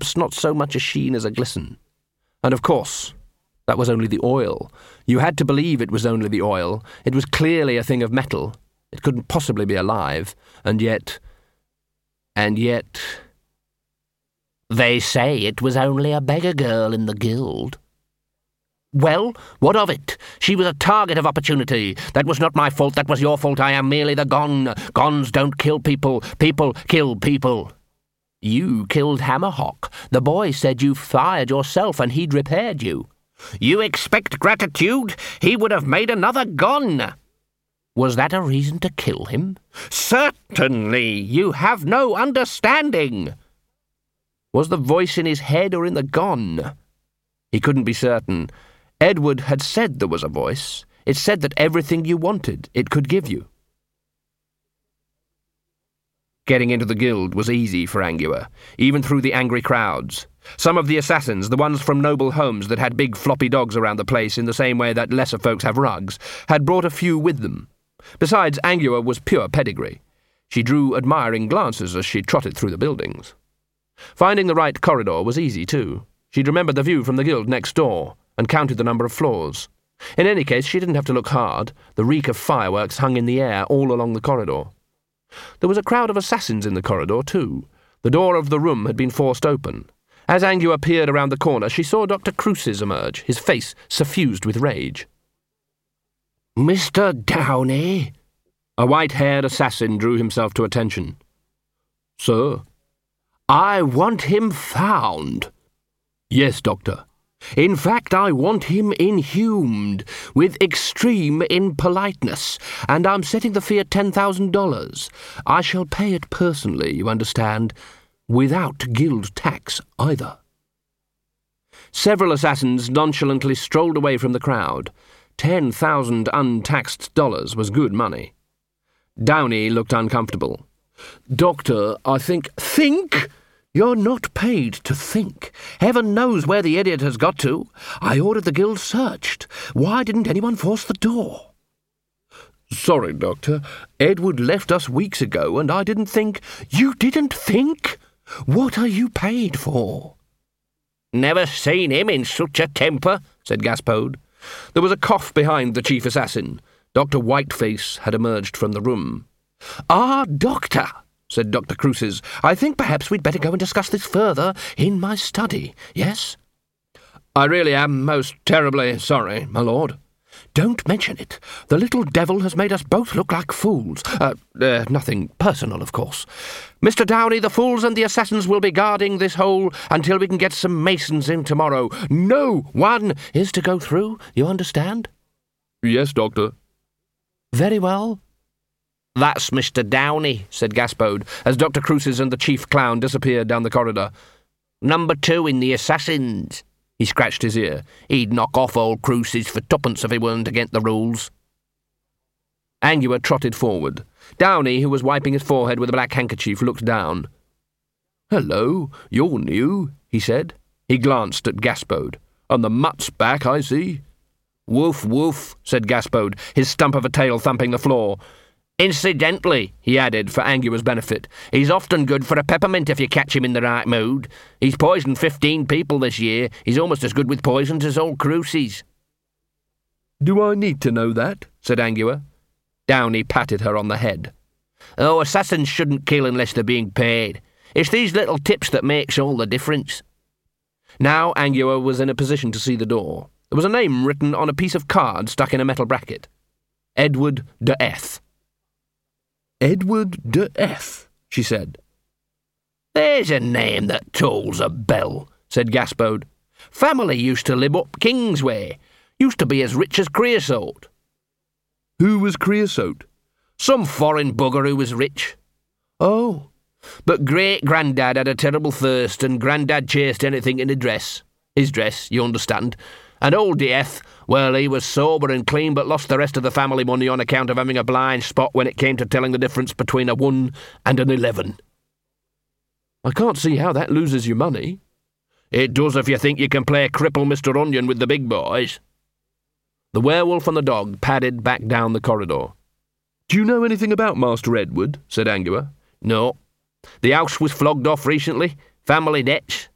perhaps not so much a sheen as a glisten. And of course, that was only the oil. You had to believe it was only the oil. It was clearly a thing of metal. It couldn't possibly be alive. And yet... They say it was only a beggar girl in the guild. Well, what of it? She was a target of opportunity. That was not my fault, that was your fault. I am merely the Gon. Gons don't kill people. People kill people. You killed Hammerhawk. The boy said you fired yourself and he'd repaired you. You expect gratitude? He would have made another Gon. Was that a reason to kill him? Certainly. You have no understanding. Was the voice in his head or in the Gon? He couldn't be certain. Edward had said there was a voice. It said that everything you wanted, it could give you. Getting into the guild was easy for Angua, even through the angry crowds. Some of the assassins, the ones from noble homes that had big floppy dogs around the place in the same way that lesser folks have rugs, had brought a few with them. Besides, Angua was pure pedigree. She drew admiring glances as she trotted through the buildings. Finding the right corridor was easy, too. She'd remembered the view from the guild next door, and counted the number of floors. In any case, she didn't have to look hard. The reek of fireworks hung in the air all along the corridor. There was a crowd of assassins in the corridor, too. The door of the room had been forced open. As Angua peered around the corner, she saw Dr. Cruces emerge, his face suffused with rage. Mr. Downey? A white-haired assassin drew himself to attention. Sir? I want him found. Yes, Doctor. In fact, I want him inhumed, with extreme impoliteness, and I'm setting the fee at $10,000. I shall pay it personally, you understand, without guild tax either. Several assassins nonchalantly strolled away from the crowd. 10,000 untaxed dollars was good money. Downey looked uncomfortable. Doctor, I think... Think? You're not paid to think. Heaven knows where the idiot has got to. I ordered the guild searched. Why didn't anyone force the door? Sorry, Doctor. Edward left us weeks ago, and I didn't think... You didn't think? What are you paid for? Never seen him in such a temper, said Gaspode. There was a cough behind the chief assassin. Dr. Whiteface had emerged from the room. Ah, Doctor, said Dr. Cruces, I think perhaps we'd better go and discuss this further in my study, yes? I really am most terribly sorry, my lord. Don't mention it. The little devil has made us both look like fools. Nothing personal, of course. Mr. Downey, the fools and the assassins will be guarding this hole until we can get some masons in tomorrow. No one is to go through, you understand? Yes, Doctor. Very well. That's Mr. Downey, said Gaspode, as Dr. Cruces and the chief clown disappeared down the corridor. Number 2 in the assassins. He scratched his ear. He'd knock off old Cruces for twopence if he weren't against the rules. Angua trotted forward. Downey, who was wiping his forehead with a black handkerchief, looked down. Hello, you're new, he said. He glanced at Gaspode. And the mutt's back, I see. Woof, woof, said Gaspode, his stump of a tail thumping the floor. Incidentally, he added, for Angua's benefit, he's often good for a peppermint if you catch him in the right mood. He's poisoned 15 people this year. He's almost as good with poisons as old Cruces. Do I need to know that? Said Angua. Downey patted her on the head. Oh, assassins shouldn't kill unless they're being paid. It's these little tips that makes all the difference. Now Angua was in a position to see the door. There was a name written on a piece of card stuck in a metal bracket. Edward de Eth. Edward de Eth, she said. There's a name that tolls a bell, said Gaspode. Family used to live up Kingsway. Used to be as rich as Creosote. Who was Creosote? Some foreign bugger who was rich. Oh, but great-granddad had a terrible thirst and granddad chased anything in a dress. His dress, you understand. And old de Eth, well, he was sober and clean but lost the rest of the family money on account of having a blind spot when it came to telling the difference between a 1 and an 11. I can't see how that loses you money. It does if you think you can play cripple Mr. Onion with the big boys. The werewolf and the dog padded back down the corridor. Do you know anything about Master Edward? Said Angua. No. The house was flogged off recently. Family debts.